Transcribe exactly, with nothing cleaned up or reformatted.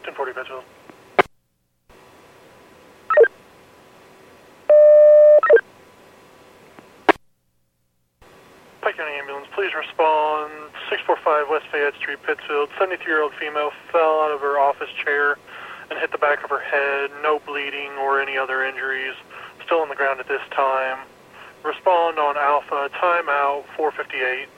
ten forty Pittsfield. Pike County Ambulance, please respond. six four five West Fayette Street, Pittsfield. seventy-three-year-old female fell out of her office chair and hit the back of her head. No bleeding or any other injuries. Still on the ground at this time. Respond on Alpha, timeout four fifty-eight.